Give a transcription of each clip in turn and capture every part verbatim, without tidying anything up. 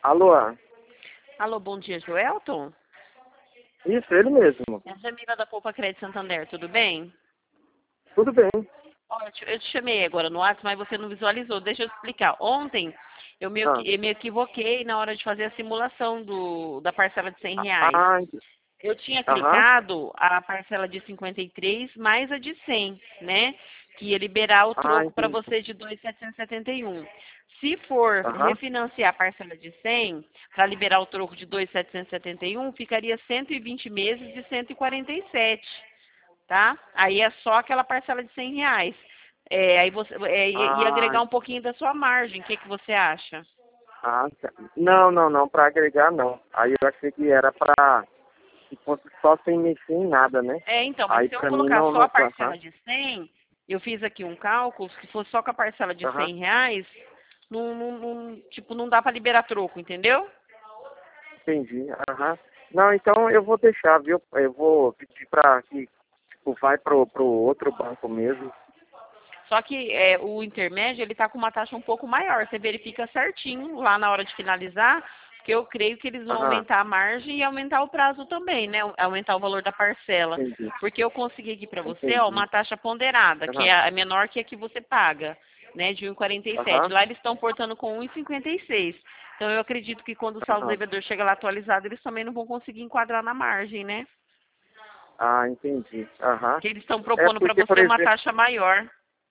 Alô? Alô, bom dia, Joelton? Isso, ele mesmo. É a Jamila da Poupa Crédito Santander, tudo bem? Tudo bem. Ó, eu, te, eu te chamei agora no WhatsApp, mas você não visualizou. Deixa eu te explicar. Ontem eu me, Ah, equi- eu me equivoquei na hora de fazer a simulação do, da parcela de cem reais. ah, Eu tinha aham, clicado a parcela de cinquenta e três mais a de cem, né? Que ia liberar o ah, troco para entendi. você de dois mil setecentos e setenta e um. Se for Aham, refinanciar a parcela de cem, para liberar o troco de dois mil setecentos e setenta e um, ficaria cento e vinte meses de cento e quarenta e sete, tá? Aí é só aquela parcela de cem reais. É, aí você é, ia ia ah, agregar um pouquinho da sua margem. O que, que você acha? ah, tá. Não, não, não, pra agregar não. Aí eu achei que era pra, que fosse só sem mexer em nada, né? É, então, mas Aí se eu pra mim colocar não, só a não, aham, parcela de cem, eu fiz aqui um cálculo, se fosse só com a parcela de aham, cem reais, não, não, não- tipo, não dá para liberar troco, entendeu? entendi, aham. Não, então eu vou deixar, viu? Eu vou pedir pra que, tipo, vai pro, pro outro banco mesmo. Só que é, o intermédio, ele tá com uma taxa um pouco maior. Você verifica certinho lá na hora de finalizar, porque eu creio que eles vão Aham, aumentar a margem e aumentar o prazo também, né? Aumentar o valor da parcela. entendi, Porque eu consegui aqui para você, ó, entendi. uma taxa ponderada, que Aham, é a menor que a que você paga, né? De um vírgula quarenta e sete. aham, Lá eles estão portando com um vírgula cinquenta e seis. Então eu acredito que quando o saldo do aham. devedor chega lá atualizado, eles também não vão conseguir enquadrar na margem, né? Ah, entendi. Aham. Porque eles estão É propondo para porque, por você uma exemplo, taxa maior.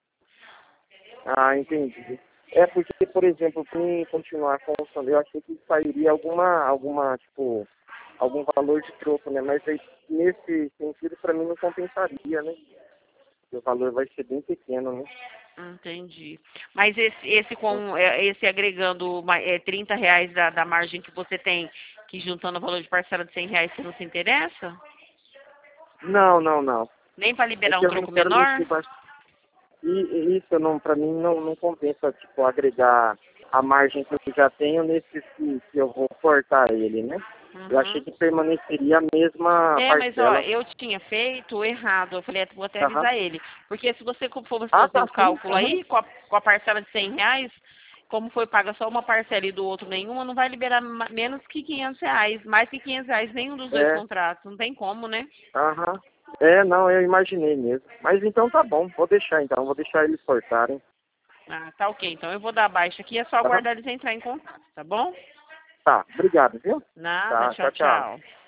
ah, entendi. É porque, por exemplo, para mim continuar com o Sandro, eu achei que sairia alguma, alguma, tipo, algum valor de troco, né? Mas aí, nesse sentido, para mim não compensaria, né? Porque o valor vai ser bem pequeno, né? Entendi. Mas esse, esse com é, esse agregando ma- é, trinta reais da, da margem que você tem, que juntando o valor de parcela de cem reais, você não se interessa? Não, não, não. Nem para É liberar que um eu não troco quero menor? mexer bastante. E, e isso, não, para mim, não, não compensa, tipo, agregar a margem que eu já tenho nesse que, que eu vou cortar ele, né? Eu achei Uhum. que permaneceria a mesma É, mas ó, parcela. eu tinha feito errado. Eu falei, "É, vou até Aham. avisar ele. Porque se você for Ah, fazer tá o sim. cálculo Aham. aí, com a, com a parcela de cem reais, como foi paga só uma parcela e do outro nenhuma, não vai liberar ma- menos que quinhentos reais. Mais que quinhentos reais nenhum dos dois É, contratos. Não tem como, né? aham. É, não, eu imaginei mesmo. Mas então tá bom, vou deixar então, vou deixar eles cortarem. Ah, tá ok. Então eu vou dar baixa aqui, é só Aham. aguardar eles entrar em contato, tá bom? Tá, obrigado, viu? Nada, Tá, tchau, tchau, tchau. tchau.